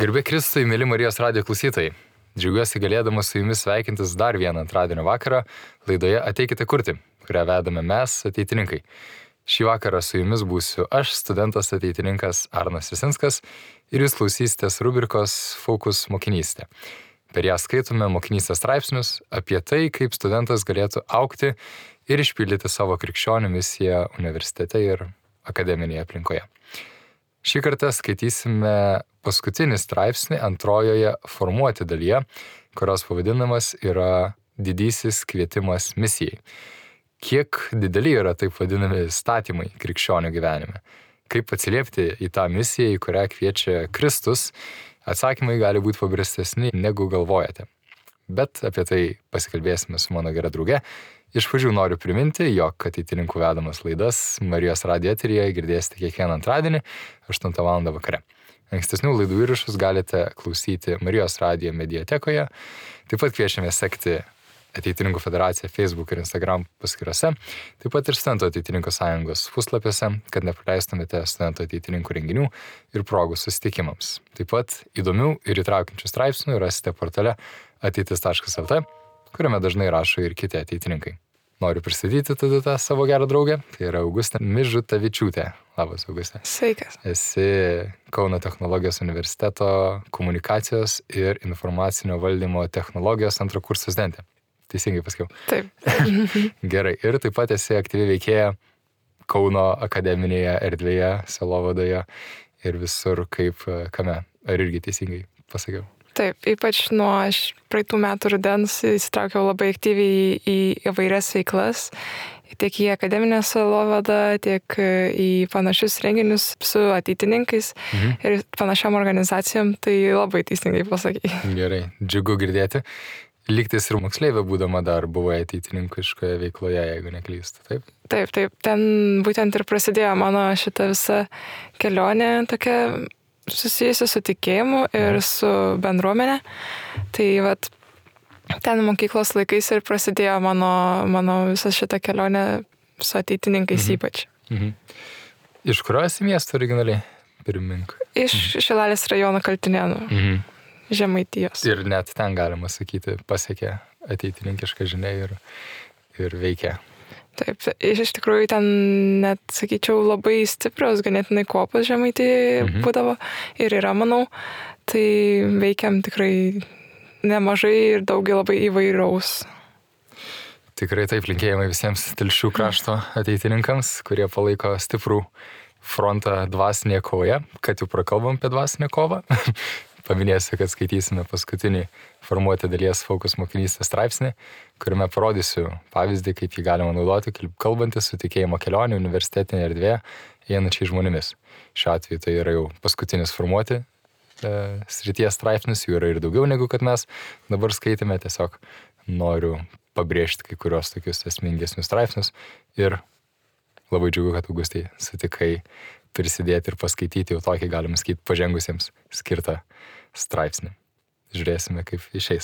Garbė Kristui, mėly Marijos radijo klausytojai. Džiaugiuosi galėdamas su jumis sveikintis dar vieną antradienio vakarą laidoje Ateikite kurti, kurią vedame mes, ateitininkai. Šį vakarą su jumis būsiu aš, studentas ateitininkas Arnas Visinskas, ir jūs klausysitės rubrikos Fokus mokinystė. Per ją skaitome mokinystės straipsnius apie tai, kaip studentas galėtų augti ir išpildyti savo krikščionių misiją universitete ir akademinėje aplinkoje. Šį kartą skaitysime paskutinį straipsnį antrojoje formuoti dalyje, kurios pavadinamas yra Didysis kvietimas misijai. Kiek dideli yra taip vadinami statymai krikščionių gyvenime? Kaip atsiliepti į tą misiją, į kurią kviečia Kristus? Atsakymai gali būti paprastesni, negu galvojate. Bet apie tai pasikalbėsime su mano gera drauge. Iš pradžių noriu priminti, jog ateitininkų vedamas laidas Marijos radijo eteryje girdėsite kiekvieną antradienį 8 val. Vakare. Ankstesnių laidų įrašus galite klausyti Marijos radijo mediatekoje. Taip pat kviečiame sekti Ateitininkų federaciją Facebook ir Instagram paskyrose, taip pat ir Studentų ateitininkų sąjungos puslapiuose, kad nepraleistumėte Studentų ateitininkų renginių ir progų susitikimams. Taip pat įdomių ir įtraukiančių straipsnių rasite portale ateitis.lt, kuriame dažnai rašo ir kiti ateitininkai. Noriu pristatyti tada tą savo gerą draugę, tai yra Augustė Mižutavičiūtė. Labas, Augustė. Sveikas. Esi Kauno technologijos universiteto komunikacijos ir informacinio valdymo technologijos antro kurso studentė. Teisingai pasakiau. Taip. Gerai. Ir taip pat esi aktyvi veikėja Kauno akademinėje erdvėje, sielovadoje ir visur kaip kame. Ar irgi teisingai pasakiau? Taip, ypač nuo praeitų metų rudens įsitraukiau labai aktyviai į įvairias veiklas, tiek į akademinę sielovadą, tiek į panašius renginius su ateitininkais ir panašiam organizacijom, tai labai teisingai pasakai. Gerai, džiugu girdėti. Lygtis ir moksleivė būdama dar buvo ateitininkiškoje veikloje, jeigu neklystu, taip? Taip. Ten būtent ir prasidėjo mano šita visa kelionė tokia susijusi su tikėjimu ir su bendruomenė. Tai vat ten mokyklos laikais ir prasidėjo mano visa šita kelionė su ateitininkais ypač. Iš kurio esi miesto originaliai? Primink. Iš Šilalės rajono Kaltinėnų. Žemaitijos. Ir net ten galima sakyti, pasiekė ateitininkišką žinią ir veikia. Taip, iš tikrųjų ten net, sakyčiau, labai stiprios ganėtinai kopos Žemaitijoje būdavo ir yra, manau. Tai veikiam tikrai nemažai ir daugiai labai įvairaus. Tikrai taip, linkėjimai visiems Telšių krašto ateitininkams, kurie palaiko stiprų frontą dvasinėje kovoje, kad jau prakalbam apie dvasinę kovą. Paminėsiu, kad skaitysime paskutinį formuoti dalies Fokus mokinystės straipsnį, kuriame parodysiu pavyzdį, kaip jį galima naudoti, kalbantis su tikėjimo kelionė universitetinėje erdvėje einančiai žmonėmis. Šiuo atveju tai yra jau paskutinis formuoti srities straipsnis, jų yra ir daugiau negu kad mes dabar skaitėme, tiesiog noriu pabrėžti kai kurios tokius esmingesnius straipsnius ir labai džiugu, kad Augustai sutikai prisidėti ir paskaityti jau tokį, galima sakyti, pažengusiems skirtą straipsnį. Žiūrėsime, kaip išeis.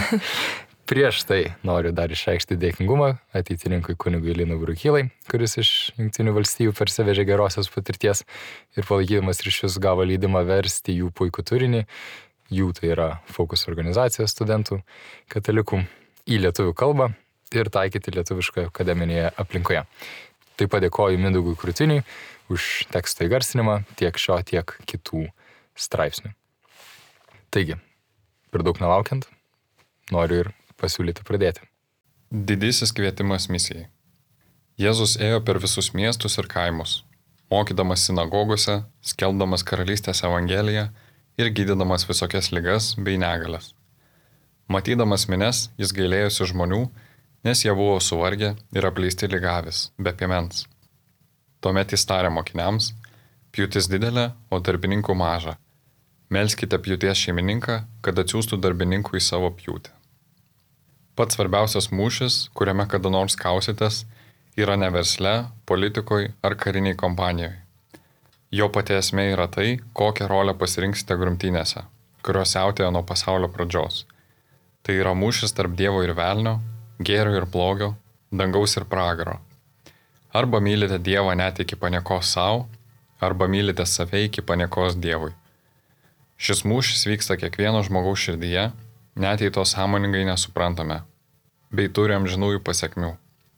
Prieš tai noriu dar išreikšti dėkingumą ateitininkui kunigui Linui Brukylai, kuris iš Jungtinių valstijų parsivežė gerosios patirties ir palaikydamas ryšius gavo leidimą versti jų puikų turinį, jų tai yra Fokus organizacijos studentų, katalikų, į lietuvių kalbą ir taikyti lietuviškoje akademinėje aplinkoje. Taip pat dėkoju Mindaugui Krūtiniui už teksto įgarsinimą tiek šio, tiek kitų straipsnių. Taigi, per daug nelaukiant, noriu ir pasiūlyti pradėti. Didysis kvietimas misijai. Jėzus ėjo per visus miestus ir kaimus, mokydamas sinagogose, skelbdamas karalystės evangeliją ir gydydamas visokias ligas bei negalias. Matydamas minias, jis gailėjosi žmonių, nes jie buvo suvargę ir apleisti ligavis, be piemens. Tuomet jis tarė mokiniams, pjūtis didelė, o darbininkų maža. Melskite pjūties šeimininką, kad atsiųstų darbininkų į savo pjūtį. Pats svarbiausias mūšis, kuriame kada nors kausitės, yra ne versle, politikoje ar kariniai kompanijoje. Jo pati esmė yra tai, kokią rolę pasirinksite grumtynėse, kurios siautėjo nuo pasaulio pradžios. Tai yra mūšis tarp Dievo ir velnio, gėrio ir blogio, dangaus ir pragaro. Arba mylite Dievą net iki paniekos savo, arba mylite save iki paniekos Dievui. Šis mūšis vyksta kiekvieno žmogaus širdyje, net jei to sąmoningai nesuprantame, bei turi amžinųjų pasekmių.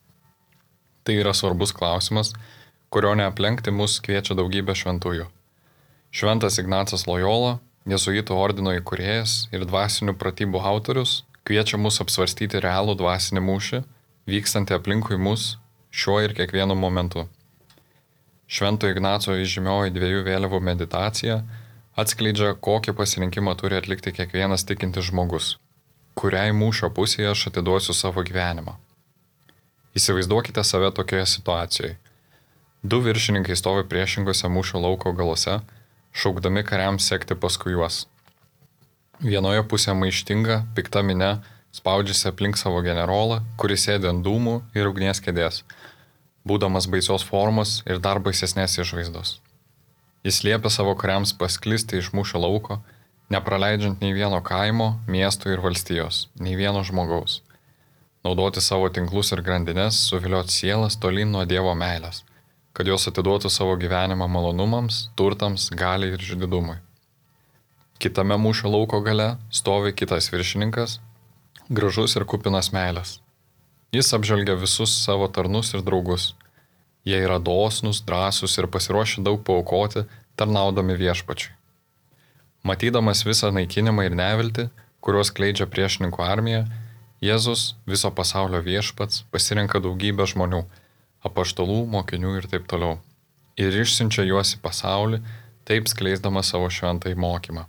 Tai yra svarbus klausimas, kurio neaplenkti mus kviečia daugybė šventųjų. Šventas Ignacas Lojola, Jėzuitų ordino įkūrėjas ir dvasinių pratybų autorius, kviečia mus apsvarstyti realų dvasinį mūšį, vykstantį aplinkui mus šiuo ir kiekvienu momentu. Švento Ignaco įžymioji 2 vėliavų meditacija atskleidžia, kokį pasirinkimą turi atlikti kiekvienas tikintis žmogus, kuriai mūšio pusėje aš atiduosiu savo gyvenimą. Įsivaizduokite save tokioje situacijoje. 2 viršininkai stovi priešingose mūšio lauko galuose, šaukdami kariams sekti paskui juos. Vienoje pusėje maištinga, pikta minia spaudžiasi aplink savo generolą, kuris sėdi ant dūmų ir ugnies kėdės, būdamas baisios formos ir dar baisesnės išvaizdos. Jis liepia savo kariams pasklisti iš mūšio lauko, nepraleidžiant nei vieno kaimo, miesto ir valstijos, nei vieno žmogaus. Naudoti savo tinklus ir grandines, suvilioti sielas tolyn nuo Dievo meilės, kad jos atiduotų savo gyvenimą malonumams, turtams, galiai ir žydidumui. Kitame mūšio lauko gale stovi kitas viršininkas, gražus ir kupinas meilės. Jis apžvelgia visus savo tarnus ir draugus. Jie yra dosnūs, drąsūs ir pasiruošę daug paaukoti, tarnaudami viešpačiui. Matydamas visą naikinimą ir neviltį, kuriuos kleidžia priešininkų armija, Jėzus, viso pasaulio viešpats, pasirenka daugybę žmonių, apaštalų, mokinių ir taip toliau, ir išsiunčia juos į pasaulį, taip skleisdamas savo šventąjį mokymą.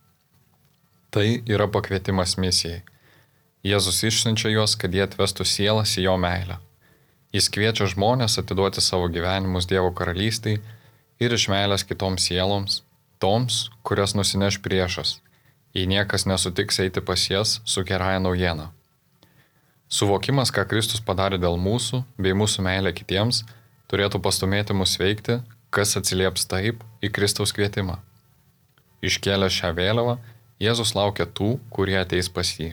Tai yra pakvietimas misijai. Jėzus išsiunčia juos, kad jie atvestų sielas į jo meilę. Jis kviečia žmonės atiduoti savo gyvenimus Dievo karalystei ir iš meilės kitoms sieloms, toms, kurias nusineš priešas, jei niekas nesutiks eiti pas jas su gerąja naujiena. Suvokimas, ką Kristus padarė dėl mūsų bei mūsų meilė kitiems, turėtų pastumėti mus veikti, kas atsilieps taip į Kristaus kvietimą. Iškėlęs šią vėliavą, Jėzus laukia tų, kurie ateis pas jį.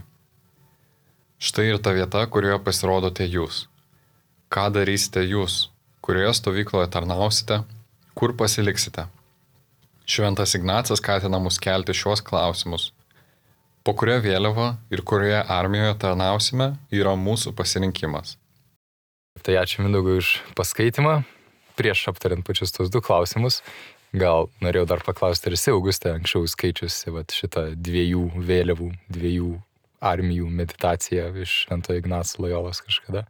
Štai ir ta vieta, kurioje pasirodote jūs. Ką darysite jūs, kurioje stovykloje tarnausite, kur pasiliksite? Šventas Ignacas skatina mus kelti šios klausimus. Po kurio vėliava ir kurioje armijoje tarnausime yra mūsų pasirinkimas. Tai ačiū Mindaugui už paskaitimą. Prieš aptariant pačius tos 2 klausimus, gal norėjau dar paklausti, ar esi, Auguste, anksčiau skaičiusi šitą 2 vėliavų, 2 armijų meditaciją iš Švento Ignaco Lojolos kažkada?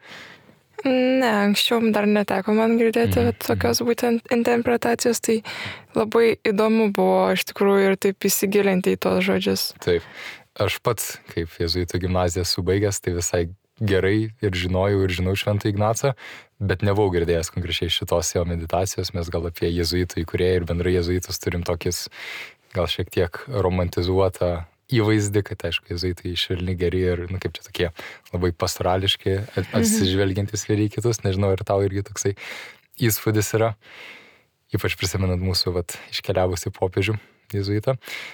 Ne, anksčiau dar neteko man girdėti tokios būtent interpretacijos, tai labai įdomu buvo iš tikrųjų ir taip įsigilinti į tos žodžius. Taip, aš pats, kaip Jėzuitų gimnaziją subaigęs, tai visai gerai ir žinojau ir žinau Šventą Ignacą, bet nebuvau girdėjęs konkrečiai šitos jo meditacijos. Mes gal apie Jėzuitų įkūrėją ir bendrai Jėzuitus turim tokis gal šiek tiek romantizuotą įvaizdį, kad aišku, Jėzuitai švelni, geri ir, kaip čia tokie labai pastorališki, atsižvelgiantis vieni į kitus. Nežinau, ar tau irgi toksai įspūdis yra, ypač prisimenant mūsų iškeliavusi popiežių Jėzuitą.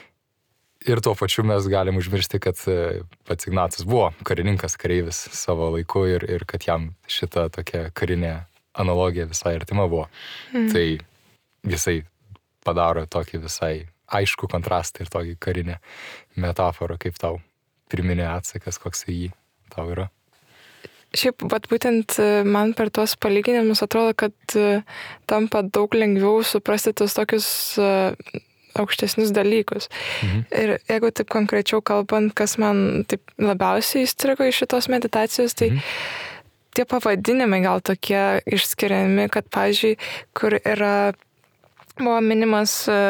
Ir tuo pačiu mes galim užmiršti, kad pats Ignacas buvo karininkas, kareivis savo laiku ir kad jam šita tokia karinė analogija visai artima buvo. Tai jisai padaro tokį visai aišku kontrastą ir tokį karinę metaforą, kaip tau priminė atsakas, koks jį tau yra. Šiaip, būtent man per tuos palyginimus atrodo, kad tampa daug lengviau suprasti tos tokius aukštesnius dalykus. Ir jeigu taip konkrečiau kalbant, kas man taip labiausiai įstrigo iš šitos meditacijos, tai tie pavadinimai gal tokie išskiriami, kad, pavyzdžiui, kur buvo minimas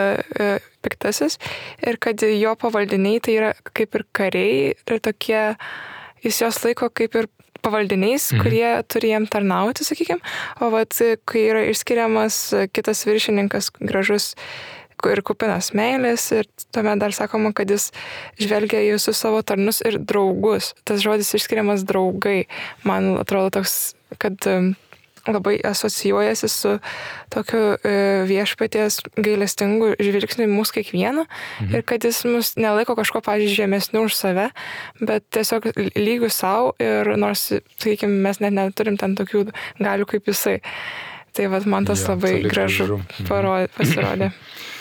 piktasis ir kad jo pavaldiniai tai yra kaip ir kariai ir tokie, jis jos laiko kaip ir pavaldiniais, kurie turi jam tarnauti, sakykime, o kai yra išskiriamas kitas viršininkas gražus ir kupinas meilės ir tuomet dar sakoma, kad jis žvelgia į visus savo tarnus ir draugus. Tas žodis išskiriamas draugai. Man atrodo toks, kad labai asocijuojasi su tokiu viešpaties gailestingu žvilgsniu mūsų kiekvieną ir kad jis mus nelaiko kažko, pavyzdžiui, žemesnių už save, bet tiesiog lygių savo ir nors, sakykime, mes net neturim ten tokių galių kaip jisai. Tai man tas labai gražu pasirodė.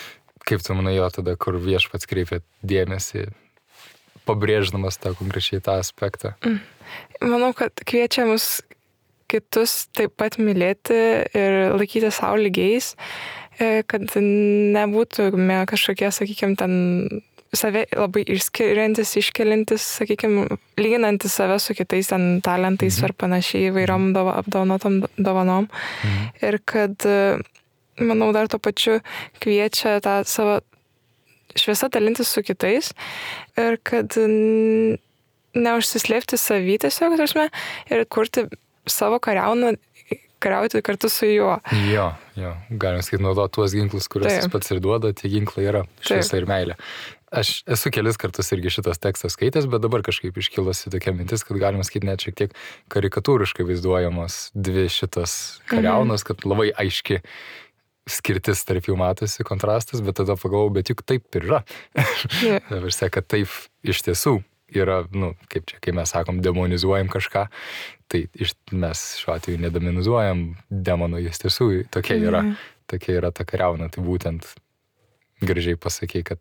Kaip tu manai jo tada, kur Viešpats kreipia dėmesį, pabrėždamas tą konkrečiai tą aspektą? Manau, kad kviečia mus kitus taip pat mylėti ir laikyti savo lygiais, kad nebūtume kažkokie, sakykime, ten save labai išskiriantis, iškelintis, sakykime, lyginantis save su kitais ten talentais ar panašiai įvairiom apdovanotom dovanom. Ir kad, manau, dar to pačiu kviečia tą savo šviesą dalintis su kitais ir kad neužsislėpti savy tiesiog, ir kurti savo kariauti kartu su juo. Jo, galima sakyti, naudoti tuos ginklus, kuriuos jis pats ir duoda, tie ginklai yra šviesa ir meilė. Aš esu kelis kartus irgi šitas tekstas skaitęs, bet dabar kažkaip iškilosi tokia mintis, kad galima sakyti net šiek tiek karikatūriškai vaizduojamos dvi šitas kariaunos, kad labai aiški skirtis tarp jų matosi, kontrastas, bet tada pagalvojau, bet juk taip ir yra. Dabar seka, kad taip iš tiesų yra, kaip čia, kai mes sakom, demonizuojam kažką, tai mes šiuo atveju nedemonizuojam demonų, jis tiesų tokia yra ta kariauna, tai būtent gražiai pasakei, kad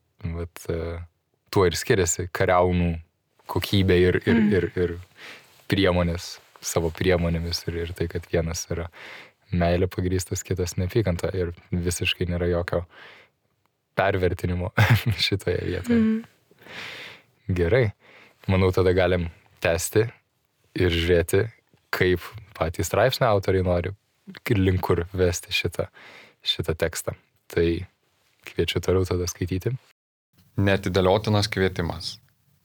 tuo ir skiriasi kariaunų kokybė ir priemonės, savo priemonėmis ir tai, kad vienas yra meilė pagrįstas, kitas neapykanta ir visiškai nėra jokio pervertinimo šitoje vietoje. Gerai. Manau, tada galim tęsti ir žiūrėti, kaip patys straipsnio autoriai nori link kur vesti šitą tekstą. Tai kviečiu toliau tada skaityti. Neatidėliotinas kvietimas.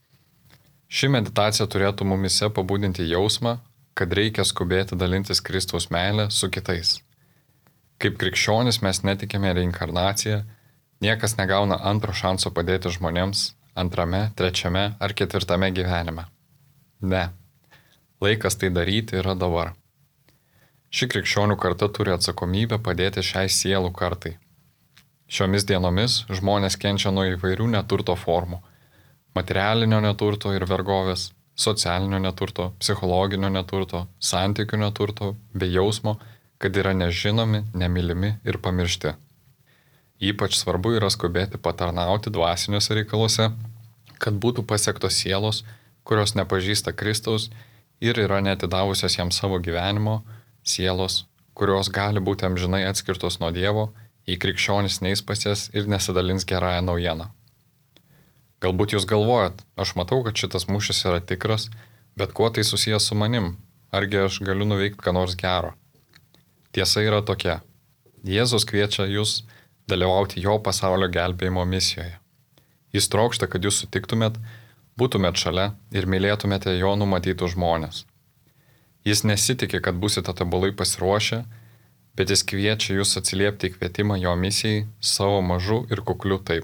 Ši meditacija turėtų mumise pabudinti jausmą, kad reikia skubėti dalintis Kristaus meilę su kitais. Kaip krikščionis mes netikime reinkarnaciją, niekas negauna antro šanso padėti žmonėms antrame, trečiame ar ketvirtame gyvenime. Ne. Laikas tai daryti yra dabar. Ši krikščionių karta turi atsakomybę padėti šiai sielų kartai. Šiomis dienomis žmonės kenčia nuo įvairių neturto formų – materialinio neturto ir vergovės, socialinio neturto, psichologinio neturto, santykių neturto bei jausmo, kad yra nežinomi, nemylimi ir pamiršti. Ypač svarbu yra skubėti patarnauti dvasiniuose reikaluose, kad būtų pasiektos sielos, kurios nepažįsta Kristaus ir yra neatidavusios jam savo gyvenimo, sielos, kurios gali būti amžinai atskirtos nuo Dievo, jei krikščionis neis pas jas ir nesidalins gerąją naujieną. Galbūt jūs galvojat, aš matau, kad šitas mūšis yra tikras, bet kuo tai susijęs su manim? Argi aš galiu nuveikti ką nors gero? Tiesa yra tokia. Jėzus kviečia jūs dalyvauti jo pasaulio gelbėjimo misijoje. Jis trokšta, kad jūs sutiktumėt, būtumėt šalia ir mylėtumėte jo numatytus žmonės. Jis nesitikė, kad būsite tobulai pasiruošę, bet jis kviečia jūs atsiliepti į kvietimą jo misijai savo mažu ir kukliu taip.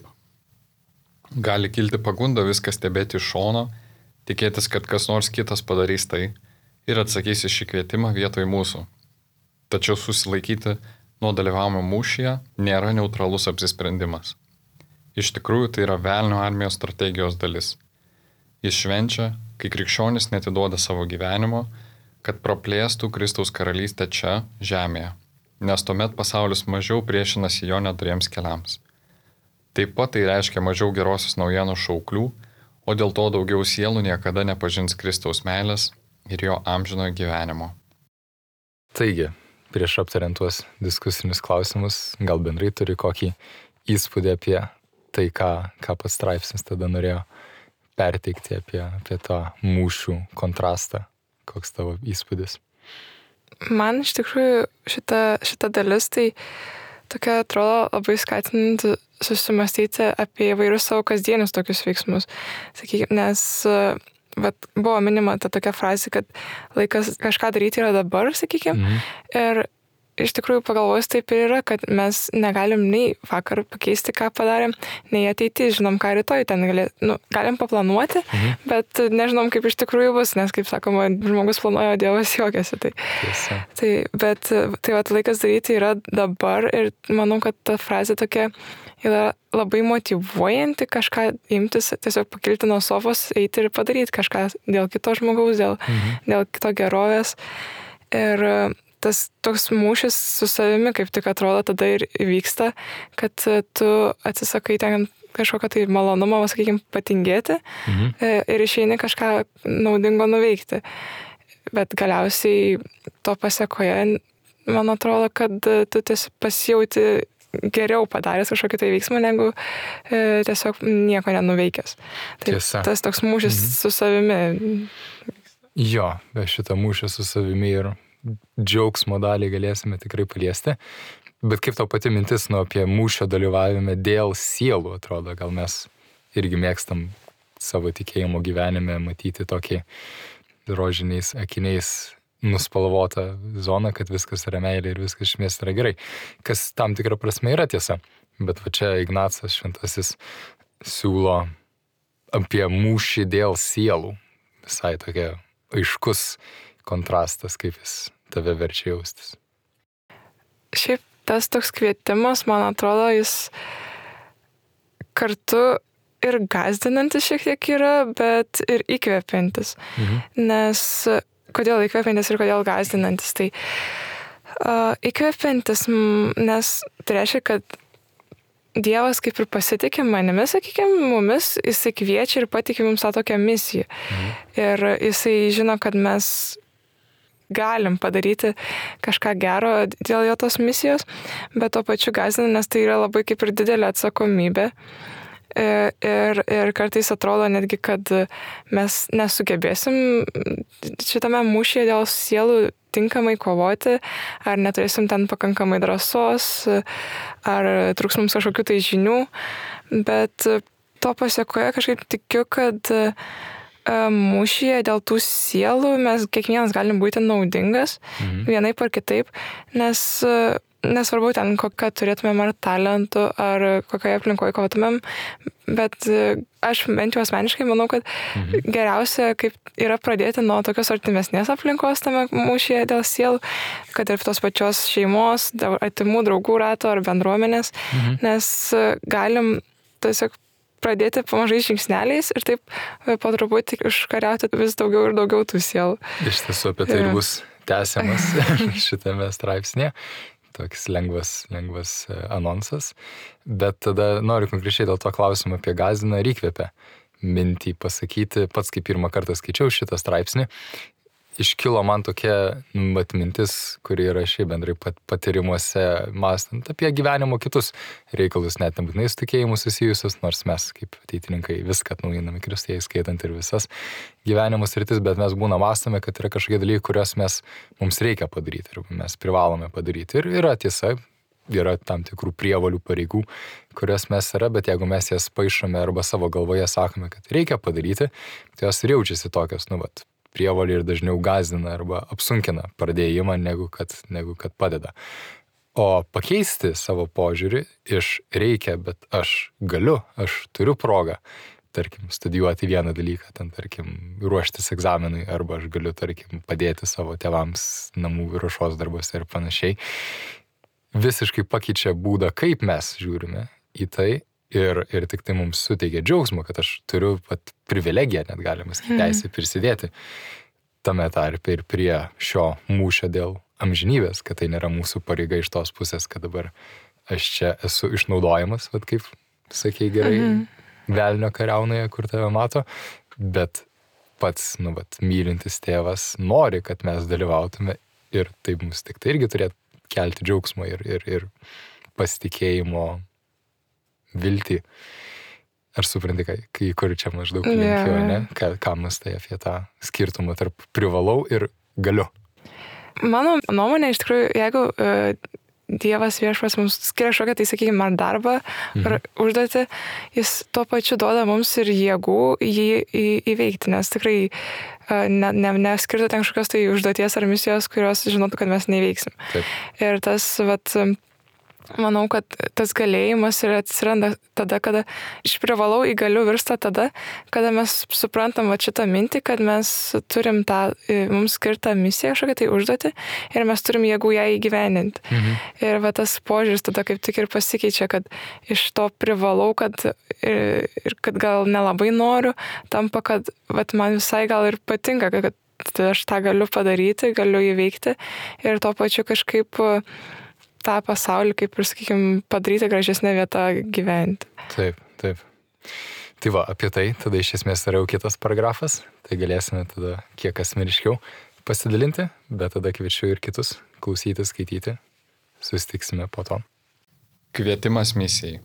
Gali kilti pagunda viską stebėti iš šono, tikėtis, kad kas nors kitas padarys tai ir atsakys į šį kvietimą vietoj mūsų. Tačiau susilaikyti nuo dalyvavimo mūšyje nėra neutralus apsisprendimas. Iš tikrųjų, tai yra velnio armijos strategijos dalis. Jis švenčia, kai krikščionis neatiduoda savo gyvenimo, kad praplėstų Kristaus karalystę čia, žemėje, nes tuomet pasaulis mažiau priešinasi jo nedoriems keliams. Taip pat tai reiškia mažiau gerosios naujienos šauklių, o dėl to daugiau sielų niekada nepažins Kristaus meilės ir jo amžinojo gyvenimo. Taigi, prieš aptariant tuos diskusinius klausimus, gal bendrai turi kokį įspūdį apie tai, ką pats straipsnis tada norėjo perteikti apie tą mūšių kontrastą. Koks tavo įspūdis? Man iš tikrųjų šita dalis tai tokia atrodo labai skatinanti susimastyti apie įvairius savo kasdienius tokius veiksmus. Sakykime, nes buvo minima ta tokia frazė, kad laikas kažką daryti yra dabar, sakykime. Ir iš tikrųjų pagalvojus taip ir yra, kad mes negalim nei vakar pakeisti, ką padarėm, nei ateity, žinom, ką rytoj ten galim paplanuoti, bet nežinom, kaip iš tikrųjų bus, nes, kaip sakoma, žmogus planuoja, Dievas juokiasi. Tai laikas daryti yra dabar ir manau, kad ta frazė tokia yra labai motyvuojanti kažką imtis, tiesiog pakilti nuo sofos, eiti ir padaryti kažką dėl kito žmogaus, dėl kito gerovės. Ir tas toks mūšis su savimi, kaip tik atrodo, tada ir vyksta, kad tu atsisakai ten kažkokio tai malonumo, sakykime, patingėti ir išeini kažką naudingo nuveikti. Bet galiausiai to pasekoje, man atrodo, kad tu tiesiog pasijauti geriau padaręs kažkokį tai veiksmą, negu tiesiog nieko nenuveikęs. Tai Tiesa. tas toks mūšis su savimi. Jo, be šitą mūšį su savimi ir džiaugsmo dalį galėsime tikrai paliesti. Bet kaip tau pati mintis apie mūšio dalyvavime dėl sielų, atrodo, gal mes irgi mėgstam savo tikėjimo gyvenime matyti tokį rožiniais akiniais nuspalvotą zoną, kad viskas yra meilė ir viskas iš esmės yra gerai. Kas tam tikrą prasme yra tiesa. Bet va čia Ignacas Šventasis siūlo apie mūšį dėl sielų. Visai tokia aiškus kontrastas, kaip jis tave verčia jaustis. Šiaip tas toks kvietimas, man atrodo, jis kartu ir gąsdinantis šiek tiek yra, bet ir įkvepiantis. Nes kodėl įkvepiantis ir kodėl gąsdinantis? Tai įkvepiantis, nes tai reiškia, kad Dievas kaip ir pasitikė manimi, sakykime, mumis, jisai kviečia ir patikė mums tą tokią misiją. Ir jisai žino, kad mes galim padaryti kažką gero dėl jo tos misijos, bet tuo pačiu gąsdina, nes tai yra labai kaip ir didelė atsakomybė. Ir kartais atrodo netgi, kad mes nesugebėsim šitame mūšyje dėl sielų tinkamai kovoti, ar neturėsim ten pakankamai drąsos, ar truks mums kažkokių tai žinių, bet to pasiekoje kažkaip tikiu, kad mūšyje dėl tų sielų mes kiekvienas galim būti naudingas, vienaip ar kitaip, nes nesvarbu ten, kokią turėtumėm ar talentų, ar kokioje aplinkoje kovotumėm, bet aš bent jau asmeniškai manau, kad geriausia kaip yra pradėti nuo tokios artimesnės aplinkos tame mūšyje dėl sielų, kad ir tos pačios šeimos, artimų draugų rato ar bendruomenės, nes galim tiesiog pradėti pamažais žingsneliais ir taip po truputį užkariauti vis daugiau ir daugiau tų sielų. Iš tiesų apie tai ir bus tęsiamas šitame straipsnėje. Toks lengvas anonsas. Bet tada noriu konkrečiai dėl to klausimą apie gąsdina ir įkvepia mintį pasakyti. Pats, kai pirmą kartą skaičiau šitą straipsnį, iškilo man tokia mintis, kuri yra šiaip bendrai patyrimuose, mąstant apie gyvenimo kitus reikalus, net nebūtinai su tikėjimu susijusius, nors mes kaip ateitininkai viską atnaujiname Kristuje, skaitant ir visas gyvenimo sritis, bet mes mąstome, kad yra kažkokie dalykai, kuriuos mums reikia padaryti ir mes privalome padaryti. Ir yra tiesa, yra tam tikrų prievalių pareigų, kurios mes yra, bet jeigu mes jas paišome arba savo galvoje sakome, kad reikia padaryti, tai jos ir jaučiasi tokios, prievolį ir dažniau gąsdina arba apsunkina pradėjimą, negu kad padeda. O pakeisti savo požiūrį iš reikia, bet aš galiu, aš turiu progą, tarkim, studijuoti vieną dalyką, ten, tarkim, ruoštis egzaminui, arba aš galiu, tarkim, padėti savo tėvams namų ruošos darbuose ir panašiai, visiškai pakeičia būdą, kaip mes žiūrime į tai. Ir tik tai mums suteikia džiaugsmo, kad aš turiu privilegiją, net galima sakyti, teisę prisidėti tame tarpe ir prie šio mūšio dėl amžinybės, kad tai nėra mūsų pareiga iš tos pusės, kad dabar aš čia esu išnaudojamas, kaip sakei gerai, velnio kariaunoje, kur tave mato, bet pats, mylintis tėvas nori, kad mes dalyvautume ir taip mums tik tai irgi turėtų kelti džiaugsmo ir pasitikėjimo viltį. Ar supranti, kur čia maždaug linkiu, ne? Ką mąstai apie tą skirtumą tarp privalau ir galiu? Mano nuomonė, iš tikrųjų, jeigu Dievas viešpats mums skiria kažkokią, tai sakykime, ar darbą, ar užduotį, jis tuo pačiu duoda mums ir jėgų jį įveikti, nes tikrai neskirtų ten kažkokios tai užduoties ar misijos, kurios žinotų, kad mes neįveiksim. Taip. Ir tas, manau, kad tas galėjimas ir atsiranda tada, kada iš privalau į galiu virsta tada, kada mes suprantam šitą mintį, kad mes turim tą mums skirtą misiją kažkokią tai užduotį ir mes turim jėgų ją įgyvendinti. Ir tas požiūris tada kaip tik ir pasikeičia, kad iš to privalau, kad gal nelabai noriu, tampa, kad man visai gal ir patinka, kad aš tą galiu padaryti, galiu įveikti ir tuo pačiu kažkaip tą pasaulį, kaip ir, sakykime, padaryti gražesnę vietą gyventi. Taip. Tai va, apie tai tada iš esmės yra jau kitas paragrafas, tai galėsime tada kiek asmeniškiau pasidalinti, bet tada kviečiu ir kitus klausyti, skaityti. Susitiksime po to. Kvietimas misijai.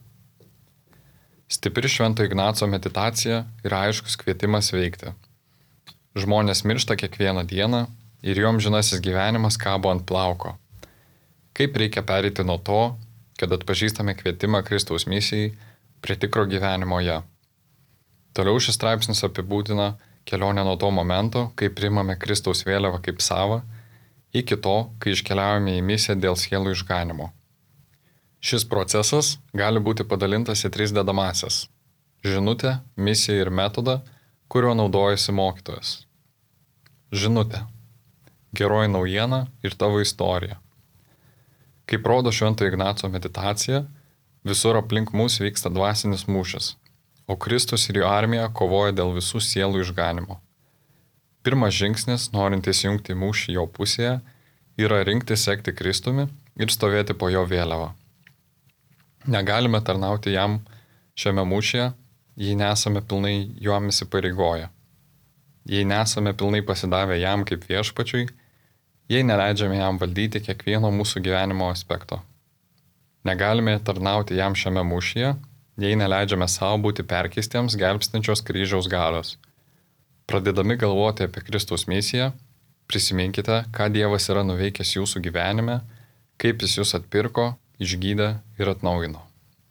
Stipri Švento Ignaco meditacija yra aiškus kvietimas veikti. Žmonės miršta kiekvieną dieną ir jom žinasis gyvenimas kabo ant plauko. Kaip reikia pereiti nuo to, kad atpažįstame kvietimą Kristaus misijai prie tikro gyvenimo ją. Toliau šis straipsnis apibūdina kelionę nuo to momento, kai priimame Kristaus vėliavą kaip savą, iki to, kai iškeliaujame į misiją dėl sielų išganimo. Šis procesas gali būti padalintas į 3 dedamąsias – žinutę, misiją ir metodą, kuriuo naudojasi mokytojas. Žinutė – geroji naujiena ir tavo istorija. Kaip rodo Švento Ignaco meditacija, visur aplink mus vyksta dvasinis mūšis, o Kristus ir jo armija kovoja dėl visų sielų išganimo. Pirmas žingsnis, norint įsijungti į mūšį jo pusėje, yra rinkti sekti Kristumi ir stovėti po jo vėliavą. Negalime tarnauti jam šiame mūšyje, jei nesame pilnai juom įsipareigoję. Jei nesame pilnai pasidavę jam kaip viešpačiui, jei neleidžiame jam valdyti kiekvieno mūsų gyvenimo aspekto. Negalime tarnauti jam šiame mūšyje, jei neleidžiame savo būti perkeistiems gelbstinčios kryžiaus galios. Pradėdami galvoti apie Kristaus misiją, prisiminkite, ką Dievas yra nuveikęs jūsų gyvenime, kaip jis jūs atpirko, išgydė ir atnaujino.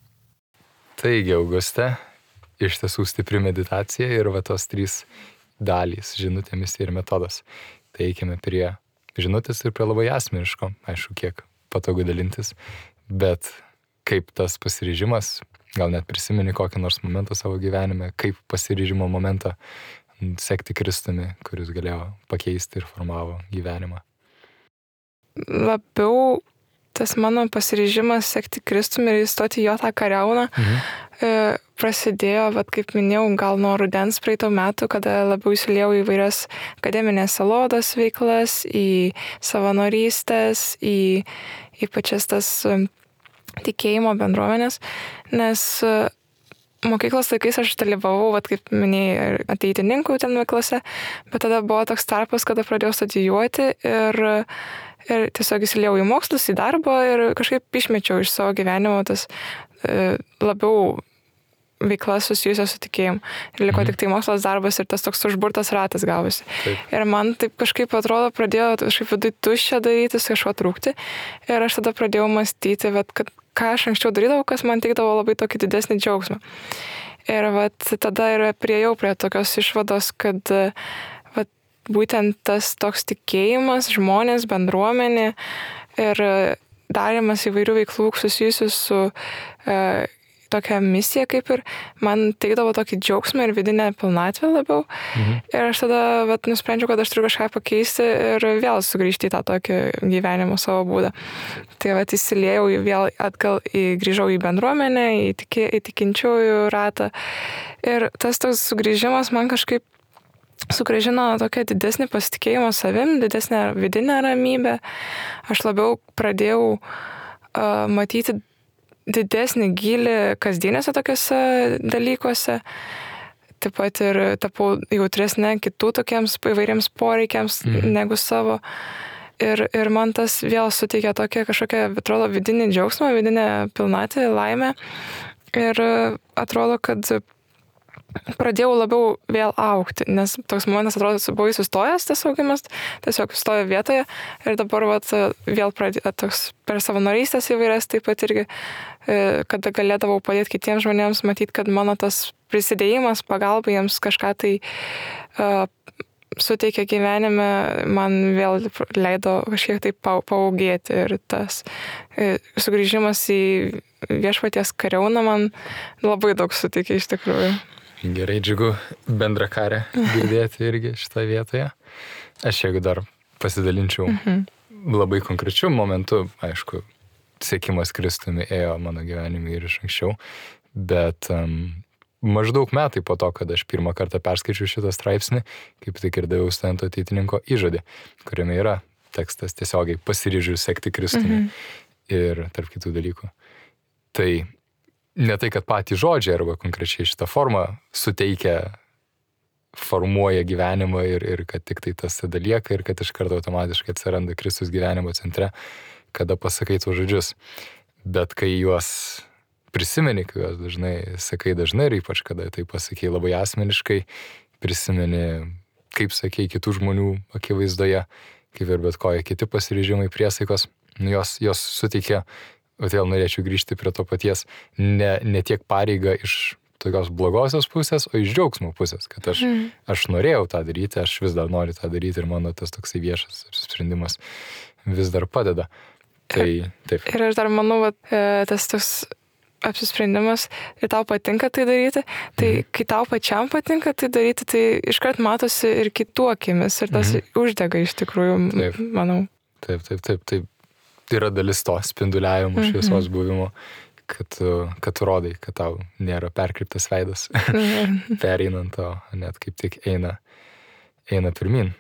Taigi, Auguste, iš tiesų stipri meditacija ir va tos 3 dalys - žinutė, misija ir metodas. Tai eikime prie žinutės ir prie labai asmeniško, aišku, kiek patogu dalintis, bet kaip tas pasiryžimas, gal net prisimeni kokį nors momentą savo gyvenime, kaip pasiryžimo momentą sekti Kristumi, kuris galėjo pakeisti ir formavo gyvenimą. Labiau tas mano pasiryžimas sekti Kristumi ir įstoti jo tą kariauną prasidėjo, kaip minėjau, gal nuo rudens praeito metų, kada labiau įsiliejau į vairias akademinės sielovados veiklas, į savanorystės, į pačias tas tikėjimo bendruomenės, nes mokyklos laikais aš dalyvavau, kaip minėjai, ateitininkų ten veiklose, bet tada buvo toks tarpas, kada pradėjau studijuoti ir tiesiog įsiliejau į mokslus, į darbą ir kažkaip išmečiau iš savo gyvenimo tas labiau veiklas susijusios su tikėjimu. Ir liko tik tai mokslas, darbas ir tas toks užburtas ratas gavosi. Taip. Ir man taip kažkaip atrodo, pradėjo kažkaip vidui tuščia darytis, kažko trūkti. Ir aš tada pradėjau mąstyti, kad ką aš anksčiau darydavau, kas man teikdavo labai tokį didesnį džiaugsmą. Ir tada ir priejau prie tokios išvados, kad būtent tas toks tikėjimas, žmonės, bendruomenė ir darimas įvairių veiklų susijusių su tokia misija kaip ir man teikdavo tokį džiaugsmą ir vidinę pilnatvę labiau. Ir aš tada nusprendžiau, kad aš turiu kažką pakeisti ir vėl sugrįžti į tą tokį gyvenimo savo būdą. Tai įsiliejau vėl atgal, grįžau į bendruomenę, į tikinčiųjų ratą. Ir tas toks sugrįžimas man kažkaip sugrąžino tokią didesnį pasitikėjimą savim, didesnę vidinę ramybę. Aš labiau pradėjau matyti didesnį gylį kasdienėse tokiuose dalykuose. Taip pat ir tapau jautresnė kitų tokiems įvairiems poreikiams negu savo. Ir man tas vėl suteikia tokią kažkokią, atrodo, vidinį džiaugsmą, vidinę pilnatvę, laimę. Ir atrodo, kad pradėjau labiau vėl augti, nes toks momentas, atrodo, buvau sustojęs tas augimas, tiesiog stojo vietoje ir dabar vėl pradėjau toks per savanorystės įvairias, taip pat irgi, kada galėdavau padėti kitiems žmonėms, matyti, kad mano tas prisidėjimas, pagalba jiems kažką tai suteikia gyvenime, man vėl leido kažkiek tai paaugėti ir tas sugrįžimas į viešpaties kariauną man labai daug suteikė iš tikrųjų. Gerai, džiugu bendrakarę girdėti irgi šitoje vietoje. Aš jeigu dar pasidalinčiau labai konkrečiu momentu, aišku, siekimas Kristumi ėjo mano gyvenime ir iš anksčiau, bet maždaug metai po to, kad aš pirmą kartą perskaičiau šitą straipsnį, kaip tik ir daviau studento ateitininko įžodį, kuriame yra tekstas tiesiogiai pasiryžiu sekti Kristumi ir tarp kitų dalykų. Tai ne tai, kad patys žodžiai arba konkrečiai šitą formą suteikia, formuoja gyvenimą ir kad tik tai tas tada lieka ir kad iš karto automatiškai atsiranda Kristus gyvenimo centre, kada pasakai tuos žodžius. Bet kai juos prisimeni, kai juos dažnai sakai dažnai ir ypač kada tai pasakai labai asmeniškai, prisimeni, kaip sakai kitų žmonių akivaizdoje, kaip ir bet koje kiti pasiryžimai, priesaikos, jos suteikia, vėl norėčiau grįžti prie to paties, ne tiek pareiga iš tokios blogosios pusės, o iš džiaugsmo pusės, kad aš norėjau tą daryti, aš vis dar noriu tą daryti ir mano tas toksai viešas sprendimas vis dar padeda. Tai taip. Ir aš dar manau, tas toks apsisprendimas ir tau patinka tai daryti, tai kai tau pačiam patinka tai daryti, tai iškart matosi ir kitų akimis ir tas uždega iš tikrųjų, Taip. manau. Taip. Tai yra dalis to spinduliavimo, šviesos buvimo, kad tu rodai, kad tau nėra perkreiptas veidas, pereinant to, net kaip tik eina pirmin.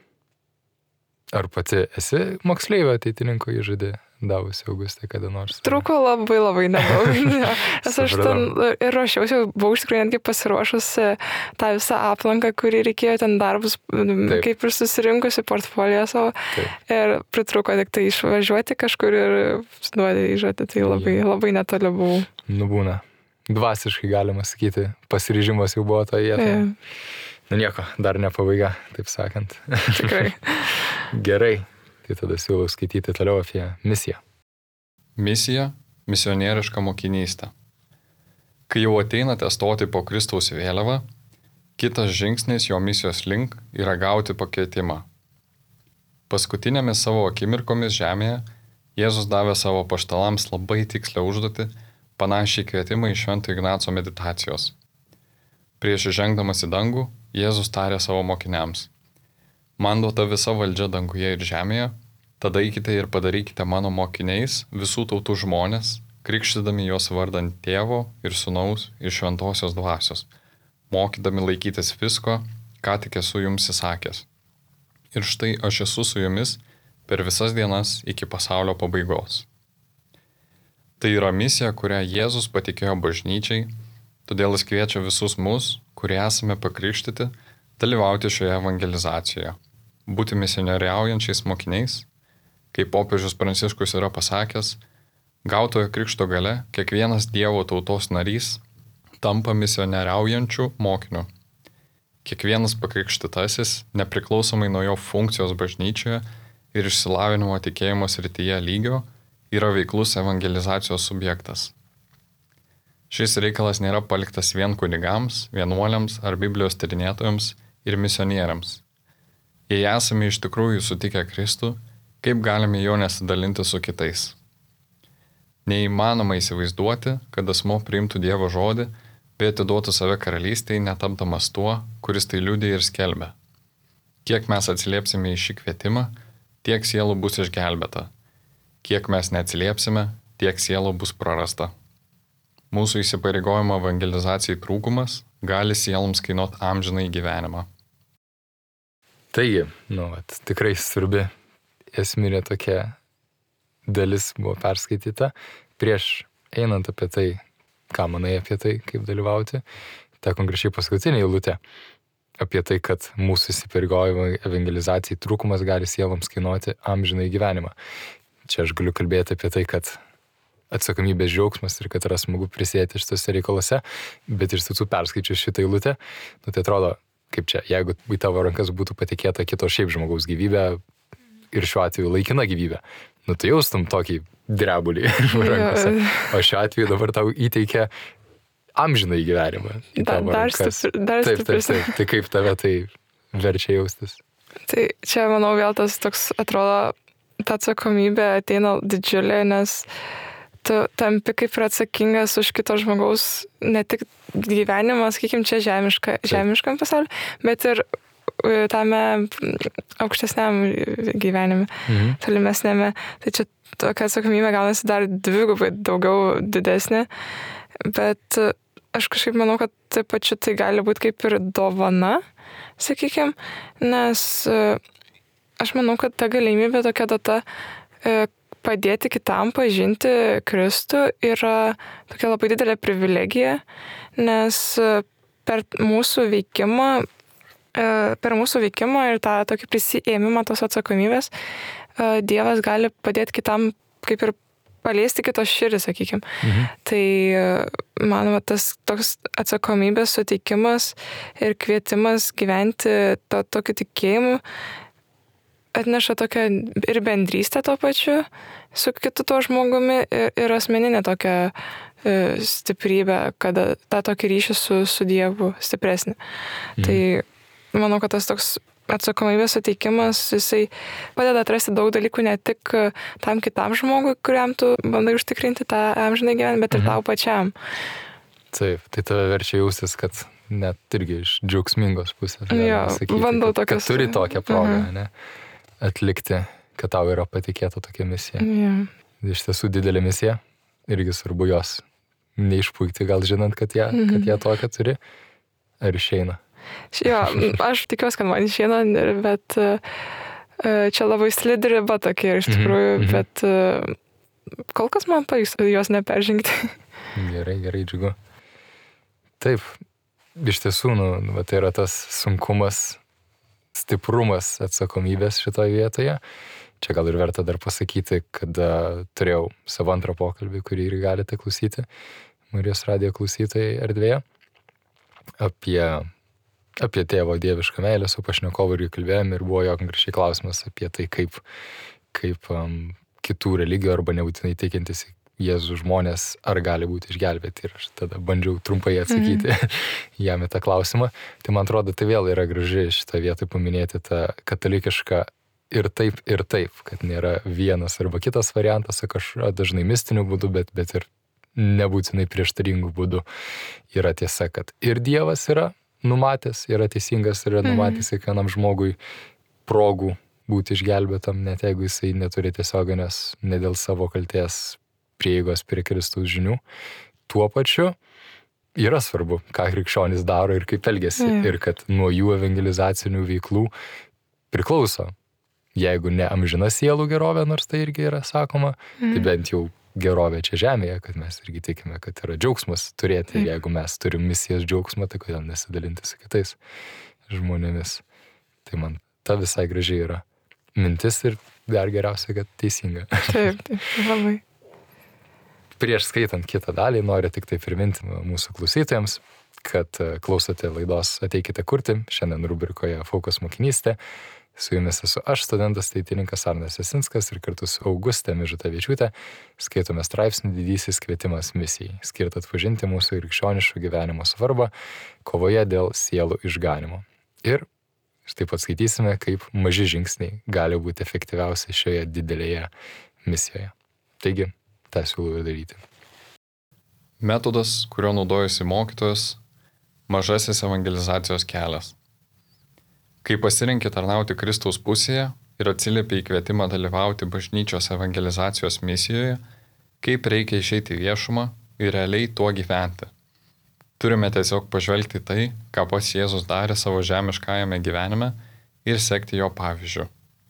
Ar pati esi moksleivė ateitininko įžodį davusi Augustai kada nors? Truko labai nedaug. Aš ten ir ruošiausi, buvau iš tikrųjų netgi pasiruošusi tą visą aplanką, kurį reikėjo ten darbus, kaip ir susirinkusi portfolio savo. Ir pritruko tik tai išvažiuoti kažkur ir duoti įžodį. Tai labai netoli buvau. Būna. Dvasiškai galima sakyti, pasiryžimas jau buvo toje vietoje. Nu nieko, dar ne pabaiga, taip sakant. Tikrai. Gerai. Tai tada siūlau skaityti toliau apie misiją. Misija – misionieriška mokinystė. Kai jau ateinate stoti po Kristaus vėliavą, kitas žingsnis jo misijos link yra gauti pakvietimą. Paskutinėmis savo akimirkomis žemėje Jėzus davė savo apaštalams labai tikslę užduotį, panašiai kvietimą iš Švento Ignaco meditacijos. Prieš įžengdamas į dangų, Jėzus tarė savo mokiniams: Man duota visa valdžia danguje ir žemėje, tada eikite ir padarykite mano mokiniais visų tautų žmonės, krikštydami juos vardant Tėvo ir Sūnaus ir Šventosios Dvasios, mokydami laikytis visko, ką tik esu jums įsakęs. Ir štai aš esu su jumis per visas dienas iki pasaulio pabaigos. Tai yra misija, kurią Jėzus patikėjo bažnyčiai, todėl jis kviečia visus mus, kurie esame pakrikštyti, dalyvauti šioje evangelizacijoje. Būti misionieriaujančiais mokiniais, kaip popiežius Pranciškus yra pasakęs, gautojo krikšto gale kiekvienas Dievo tautos narys tampa misionieriaujančiu mokiniu. Kiekvienas pakrikštytasis, nepriklausomai nuo jo funkcijos bažnyčioje ir išsilavinimo tikėjimo srityje lygio, yra veiklus evangelizacijos subjektas. Šis reikalas nėra paliktas vien kunigams, vienuoliams ar Biblijos tyrinėtojams ir misionieriams. Jei esame iš tikrųjų sutikę Kristų, kaip galime jo nesidalinti su kitais? Neįmanoma įsivaizduoti, kad asmuo priimtų Dievo žodį, bei atiduotų save karalystėje, netapdamas tuo, kuris tai liudija ir skelbia. Kiek mes atsiliepsime į šį kvietimą, tiek sielų bus išgelbėta. Kiek mes neatsiliepsime, tiek sielų bus prarasta. Mūsų įsipareigojimo evangelizacijai trūkumas gali sieloms kainuoti amžinai gyvenimą. Taigi, tikrai svarbi esminė tokia dalis buvo perskaityta. Prieš einant apie tai, ką manai apie tai, kaip dalyvauti, ta konkrečiai paskutinė eilutė apie tai, kad mūsų įsipareigojimo evangelizacijai trūkumas gali sieloms kainuoti amžinai gyvenimą. Čia aš galiu kalbėti apie tai, kad atsakomybės džiaugsmas ir kad yra smagu prisėti šitose reikalose, bet iš tiesų perskaičius šitą eilutę, tai atrodo, kaip čia, jeigu į tavo rankas būtų patikėta kito šiaip žmogaus gyvybė ir šiuo atveju laikina gyvybė, tai jaustum tokį drebulį rankose. O šiuo atveju dabar tau įteikia amžinai gyvenimą. Dar stipresnį. Tai kaip tave tai verčia jaustis? Tai čia, manau, vėl tas toks atrodo, ta atsakomybė ateina didžiulė, nes tu tampi kaip ir atsakingas už kito žmogaus ne tik gyvenimą, sakykim, čia žemiškam pasauliu, bet ir tame aukštesniam gyvenime, tolimesnėme. Tai čia tokia atsakomybė gaunasi dar dvigubai daugiau didesnė, bet aš kažkaip manau, kad taip pačiu tai gali būti kaip ir dovana, sakykime, nes aš manau, kad ta galimybė tokia data padėti kitam pažinti Kristų yra tokia labai didelė privilegija, nes per mūsų veikimą ir tą tokį prisiėmimą tos atsakomybės Dievas gali padėti kitam kaip ir paliesti kitos širdį, sakykime. Tai man tas toks atsakomybės suteikimas ir kvietimas gyventi tokiu tikėjimu atneša tokią ir bendrystę tuo pačiu su kitu tuo žmogumi ir asmeninę tokią stiprybę, kada tą tokį ryšį su Dievu stipresnį. Tai manau, kad tas toks atsakomybės suteikimas, jisai padeda atrasti daug dalykų ne tik tam kitam žmogui, kuriam tu bandai užtikrinti tą amžinai gyvenimą, bet ir tau pačiam. Taip, tai tave verčia jaustis, kad net irgi iš džiaugsmingos pusės. Jo, sakyti, bandau tokias. Kad turi tokią progą, ne, atlikti, kad tau yra patikėta tokia misija. Iš tiesų didelė misija, irgi svarbu jos neišpuikti, gal žinant, kad ją tokią turi, ar išeina. Jo, aš tikiuosi, kad man išeina, bet čia labai slidi riba tokia iš tikrųjų, bet kol kas man pavyks jos neperžengti. Gerai, džiugu. Taip, iš tiesų, tai yra tas sunkumas, stiprumas atsakomybės šitoje vietoje. Čia gal ir verta dar pasakyti, kad turėjau savo antrą pokalbį, kurį ir galite klausyti, Marijos radijo klausytojai erdvėje, apie tėvo dievišką meilę su pašnekovu ir kalbėjome ir buvo jo konkrečiai klausimas apie tai, kaip kitų religijų arba nebūtinai tikintis Jėzų žmonės ar gali būti išgelbėti. Ir aš tada bandžiau trumpai atsakyti jam į tą klausimą. Tai man atrodo, tai vėl yra graži šitą vietą paminėti tą katalikišką ir taip, kad nėra vienas arba kitas variantas, dažnai mistiniu būdu, bet ir nebūtinai prieštaringų būdų yra tiesa, kad ir Dievas yra numatęs, yra teisingas ir yra numatęs kiekvienam žmogui progų būti išgelbėtam, net jeigu jisai neturi tiesioginės, ne dėl savo kaltės prieigos prie Kristaus žinių. Tuo pačiu yra svarbu, ką krikščionys daro ir kaip elgiasi, ir kad nuo jų evangelizacinių veiklų priklauso, jeigu ne amžina sielų gerovė, nors tai irgi yra sakoma, tai bent jau gerovė čia žemėje, kad mes irgi tikime, kad yra džiaugsmas turėti, ir jeigu mes turim misijos džiaugsmą, tai kodėl nesidalinti su kitais žmonėmis. Tai man ta visai gražiai yra mintis ir dar geriausia, kad teisinga. Taip, labai. Prieš skaitant kitą dalį, noriu tik tai priminti mūsų klausytojams, kad klausote laidos Ateikite kurti, šiandien rubrikoje Fokus mokinystė. Su jumis esu aš, studentas teitininkas Arnas Jasinskas, ir kartu su Augustė Mižutavičiūtė skaitome straipsnį Didysis kvietimas misijai, skirtą atpažinti mūsų krikščioniško gyvenimo svarbą kovoje dėl sielų išganimo. Ir štai pat skaitysime, kaip maži žingsniai gali būti efektyviausi šioje didelėje misijoje. Taigi, tą siūlau ir daryti. Metodas, kurio naudojasi mokytojas, mažasis evangelizacijos kelias. Kai pasirenki tarnauti Kristaus pusėje ir atsiliepi į kvietimą dalyvauti bažnyčios evangelizacijos misijoje, kaip reikia išeiti į viešumą ir realiai tuo gyventi. Turime tiesiog pažvelgti tai, ką pats Jėzus darė savo žemiškajame gyvenime ir sekti jo pavyzdžiu.